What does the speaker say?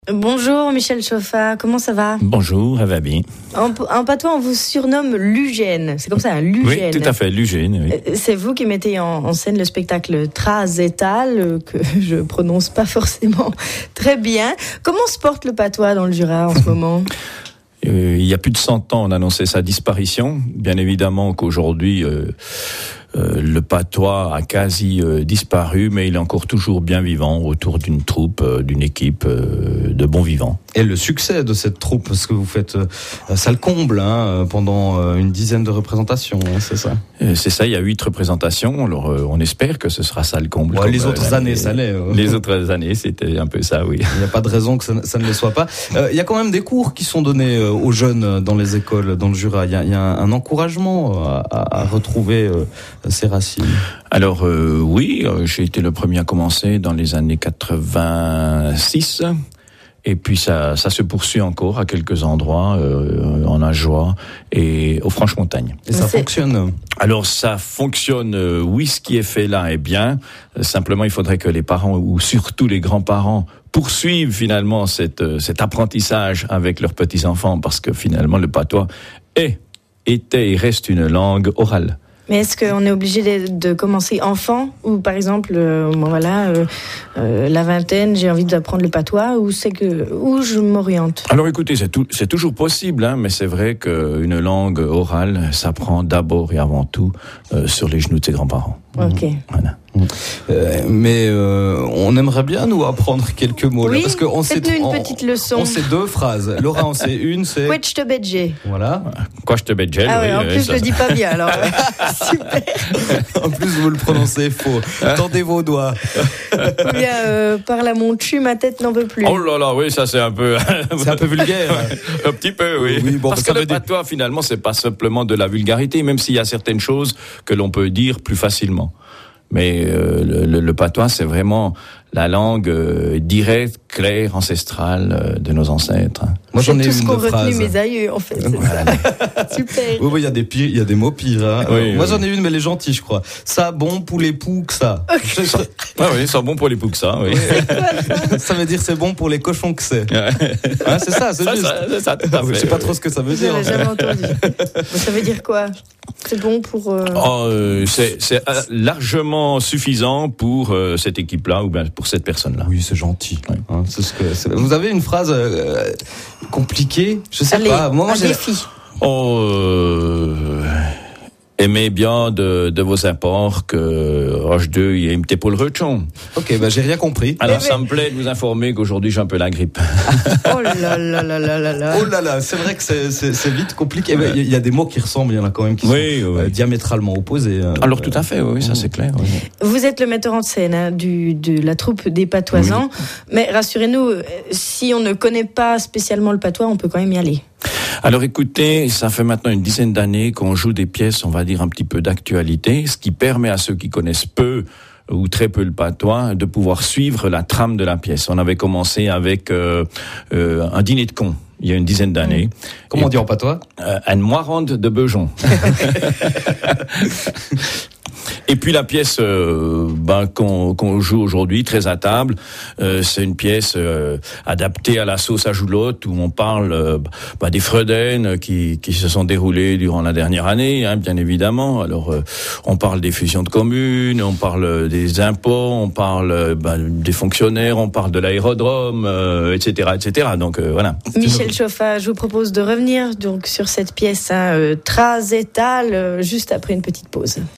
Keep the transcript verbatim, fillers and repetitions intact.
Bonjour Michel Chauffat, comment ça va? Bonjour, ça va bien. En, en patois, on vous surnomme Lugène, c'est comme ça, un Lugène. Oui, tout à fait, Lugène, oui. C'est vous qui mettez en, en scène le spectacle Traz-Étal, que je prononce pas forcément très bien. Comment se porte le patois dans le Jura en ce moment? Euh, il y a plus de cent ans, on annonçait sa disparition. Bien évidemment qu'aujourd'hui, euh, euh, le patois a quasi euh, disparu, mais il est encore toujours bien vivant autour d'une troupe, euh, d'une équipe euh, de bons vivants. Et le succès de cette troupe, parce que vous faites euh, ça le comble hein, pendant euh, une dizaine de représentations, hein, c'est ça? Euh, c'est ça, il y a huit représentations. Alors, euh, on espère que ce sera ça le comble. Ouais, comme, les autres euh, années, ça l'est. Euh. Les autres années, c'était un peu ça, oui. Il n'y a pas de raison que ça, ça ne le soit pas. Euh, il y a quand même des cours qui sont donnés euh, aux jeunes dans les écoles, dans le Jura. Il y a, il y a un, un encouragement à, à, à retrouver euh, ses racines. Alors euh, oui, euh, j'ai été le premier à commencer dans les années quatre-vingt-six. Et puis ça, ça se poursuit encore à quelques endroits, euh, en Ajoie et aux Franches-Montagnes. Et ça C'est... fonctionne. Alors ça fonctionne, euh, oui, ce qui est fait là est bien. Euh, simplement, il faudrait que les parents, ou surtout les grands-parents, poursuivent finalement cette, euh, cet apprentissage avec leurs petits-enfants, parce que finalement, le patois est, était et reste une langue orale. Mais est-ce qu'on est obligé de, de commencer enfant, ou par exemple, euh, bon, voilà, euh, euh, la vingtaine, j'ai envie d'apprendre le patois, ou c'est que où je m'oriente? Alors écoutez, c'est, tout, c'est toujours possible, hein, mais c'est vrai qu'une langue orale s'apprend d'abord et avant tout euh, sur les genoux de ses grands-parents. Ok. Voilà. Euh, mais euh, on aimerait bien nous apprendre quelques mots Oui, là, parce que on sait faites-nous une on, petite leçon. On sait deux phrases. Laura, on sait une, c'est Quetch te bedje. voilà. Quoi, je te bête gel, Ah ouais, oui, en oui, plus ça, je le dis pas bien alors. Super. En plus, vous le prononcez faux. Tendez vos doigts. Ou bien euh, par la montu, ma tête n'en veut plus. Oh là là, oui, ça c'est un peu... C'est un peu vulgaire. un petit peu, oui. Oui, bon, parce ça que veut le dire- patois, finalement, c'est pas simplement de la vulgarité, même s'il y a certaines choses que l'on peut dire plus facilement. Mais euh, le, le, le patois, c'est vraiment la langue euh, directe, claire, ancestrale euh, de nos ancêtres. Moi, j'en ai c'est tout une ce qu'ont de phrase. retenu mes aïeux en fait. C'est Voilà. ça. Super. Oui, oui, il y a des pires, il y a des mots pires. Hein. Oui, Euh, Moi, oui. j'en ai une, mais elle est gentille, je crois. Ça, bon pour les poux que ça. Ah oui, c'est bon pour les poux que ça, oui. Ça veut dire c'est bon pour les cochons que c'est. Hein, c'est ça, c'est Ça, juste. ça, c'est ça, tout à Je fait, sais pas oui. trop ce que ça veut Je dire. l'ai jamais entendu. Mais ça veut dire quoi? C'est bon pour. Euh... Oh, euh, c'est, c'est euh, largement suffisant pour euh, cette équipe-là ou bien pour cette personne-là. Oui, c'est gentil. Ouais. Hein, c'est ce que, c'est... Vous avez une phrase euh, compliquée? Je sais Allez, pas. Moi, un j'ai... défi. Oh, euh, aimez bien de, de vos apports que Roche deux y a une petite poule rechon. Ok, bah j'ai rien compris. Alors, Mais- ça me plaît de vous informer qu'aujourd'hui j'ai un peu la grippe. Oh là là là là là là. Oh là là, c'est vrai que c'est, c'est, c'est vite compliqué. Il y, y a des mots qui ressemblent, il y en a quand même qui Oui, sont oui. euh, diamétralement opposés. hein. Alors, tout à fait, oui, ça c'est clair. Oui. Vous êtes le metteur en scène hein, du, de la troupe des Patoisans, mais rassurez-nous, euh, si on ne connaît pas spécialement le patois, on peut quand même y aller. Alors écoutez, ça fait maintenant une dizaine d'années qu'on joue des pièces, on va dire un petit peu d'actualité, ce qui permet à ceux qui connaissent peu ou très peu le patois de pouvoir suivre la trame de la pièce. On avait commencé avec euh, euh, un dîner de cons il y a une dizaine d'années. Comment Et- on dit en patois? Euh, Anne Moirande de Beujon. Et puis la pièce euh, ben, qu'on, qu'on joue aujourd'hui, très à table, euh, c'est une pièce euh, adaptée à la sauce à joulotte où on parle euh, ben, des Freuden qui, qui se sont déroulées durant la dernière année, hein, bien évidemment. Alors euh, on parle des fusions de communes, on parle des impôts, on parle ben, des fonctionnaires, on parle de l'aérodrome, euh, et cetera, et cetera. Donc euh, voilà. Michel Chauffat, je vous propose de revenir donc sur cette pièce hein, euh, Traz-Étal, euh, juste après une petite pause.